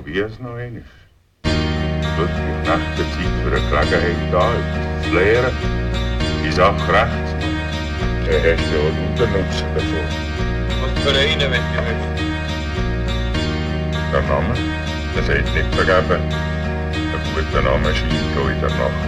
probier es noch einmal. Wirklich nach der Zeit für eine Gelegenheit da, etwas zu lernen, die Sache recht zu machen. Dann hast du auch den Nutzen davon. Was für einen, wenn du willst? Der Name, der sagt nicht vergeben. Ein guter Name scheint auch in der Nacht.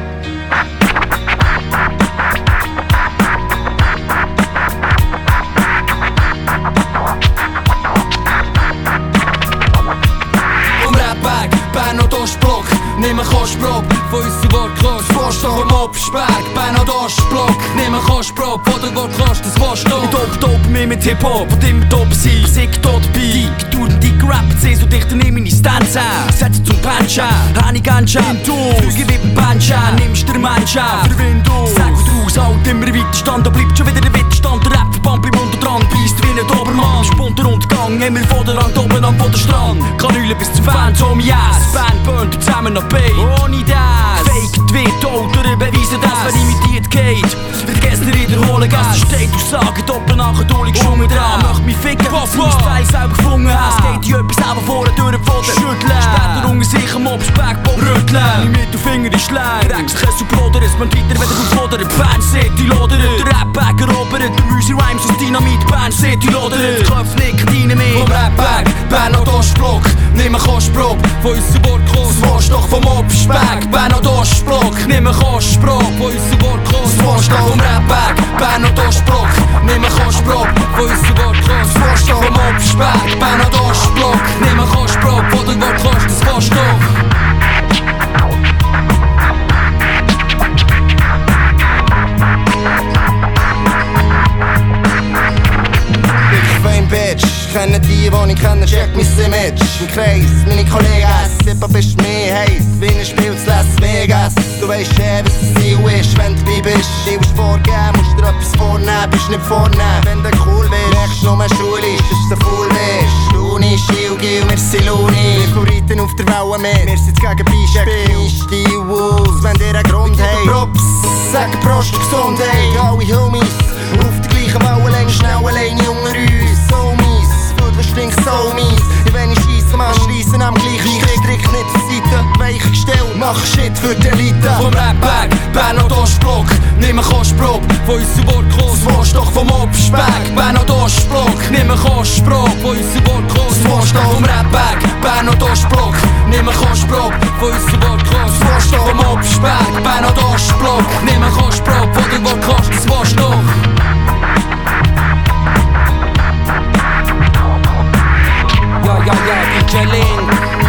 Bern Ostblock, nimm einen Kostprob von unserem Wortkost. Vorstoff am Obstberg, Bern Ostblock, nimm einen Kostprob von der Wortkost, das Vorstoff. Ich top mir mit Hip-Hop und immer top sein. Sick tot bei Diktaturen, die gerappert sind, so dichter nimm meine Stance an. Setz zum Pancha, Hani Ganja, Flüge wie beim Pancha, nimmst der Mannschaft. Sag gut raus, halt immer weiter Stand, da bleibt schon wieder der Widerstand. Der Rapverband beim Mund dran, beißt wie ein Dobermann. Spunter Untergang, immer vor der Rand, oben am Bodenstrand. Kanüle bis zum Fans, um yes. Band burnt zusammen noch Bein. Ohne das faked wird oder beweisen das, wenn imitiert geht. Wird gestern wiederholen, Gäste steht und sagen, doppelt nachher durch gesungen dran. Möcht mich ficken, was du Style selber gefunden hast. Es geht dir etwas selber vor der Tür von der Schütteln. Später unter sich am Obstbergbau rütteln. Mein Mittelfinger ist leer. Dreckskäse und Broder, es man weiter, wenn du fordert. Band seht, die lodert. Der Rap-Bag erobert. Der Musi-Rhymes aus Dynamit. Band seht, die lodert. Köpfe nicht, keine mehr. Vom Rap-Bag, Bern Ostblock. Nimm einen Kostprob von unserem Wortkost. Das Vorstoff vom Obstberg, Bern Ostblock. Nimm einen Kostprob von unserem Wortkost. Das Vorstoff vom Rap-Bag, Bern Ostblock. Nimm einen Kostprob von unserem Wortkost. Das Vorstoff vom Obstberg, Bern Ostblock. Nimm einen Kostprob von der Wortkost. Das Vorstoff. Bitch, kenne die ich kenne, check mein Image. Im Kreis, meine Kollegen, Hip-Hop ist mir heiß, wie ein Spiel zu Las Vegas. Du weisst was das Ziel ist, wenn du dabei bist. Ziel ist vorgeben, musst dir etwas vornehmen, bist nicht vornehmen. Wenn du cool bist, merkst du nur schulisch, dass du voll bist. Luni, Schielgil, wir sind Luni. Wir Favoriten auf der Welle mit, wir sind das Gegenbeispiel. Check mein Stil aus, wenn dir einen Grund habt. Props, sagen Prost, Gesundheit, alle Homies. Auf der gleichen Wellenlänge, schnell alleine unter uns. So mies, Viertel stinkt so mies. Wenn ich scheisse, man schreissen am gleichen Strick. Trick nicht zur Seite, weich gestellt, mach Shit für die Elite. Vom Rap-Bag, Bern Ostblock. Nimm einen Kostprob von unserem Wortkost. Das Vorstoff vom Obstberg, Bern Ostblock. Nimm einen Kostprob von unserem Wortkost. Das Vorstoff vom Rap-Bag, Bern Ostblock. Nimm einen Kostprob von unserem Wortkost. Das Vorstoff vom Obstberg, Bern Ostblock. Nimm einen Kostprob von der Wortkost. Das Vorstoff. Ja, DJ Link.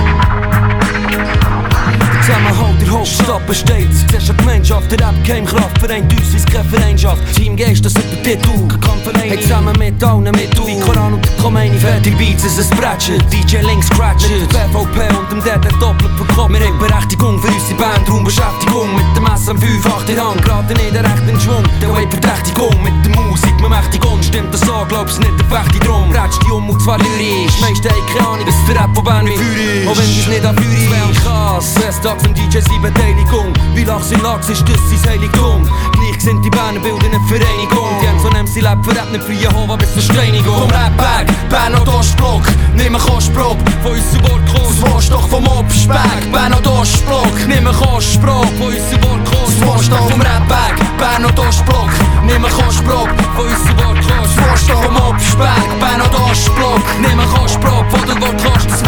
Zusammenhalt der Hauptstadt besteht. Zuerst die Gemeinschaft, der Rap-Game Kraft vereint uns wie keine Vereinschaft. Teamgeist, das über Titel, kein Kampfverein. Hey, zusammen mit allen mit du. Wie Koran und der Khomeini. Fertig Beats, es ist ein Spratchen. DJ Link scratchen. Mit der BVP und dem Dead doppelt verkauft. Wir haben Berechtigung für unsere Band, Raumbeschäftigung. Mit dem Messer am 5-8 in Hand, gerade nicht der rechten Schwung. Der Wave Verdächtigung mit der Musik, man Mächtigung. Stimmt das so, glaubst nicht, der Fecht drum. Rätsch die und zwar lyrisch. Meiste haben keine Ahnung, dass der Rap von Bern wie Feuer ist. Auch wenn dies nicht an Feuer ist. Wäre krass, Festtag von DJ 7 Beteiligung. Wie Lachs in Lachs ist das sein Heiligtum. Gleich sind die Berner bilden eine Vereinigung. Die haben so einen MC-Lab für Rap nicht früher Hova bis zur Steinigung. Vom Rap-Bag, Bern Ostblock. Nimm einen Kostprob von unserem Wortkost. Das Vorstoff vom Obstberg, Bern Ostblock. Nimm einen Kostprob von unserem Wortkost. Das Vorstoff vom Rap-Bag, Bern Ostblock. Nimm einen Kostprob von unserem Wortkost. Das Vorstoff vom Obstberg, Bern Ostblock. Nimm einen Kostprob von der Wortkost.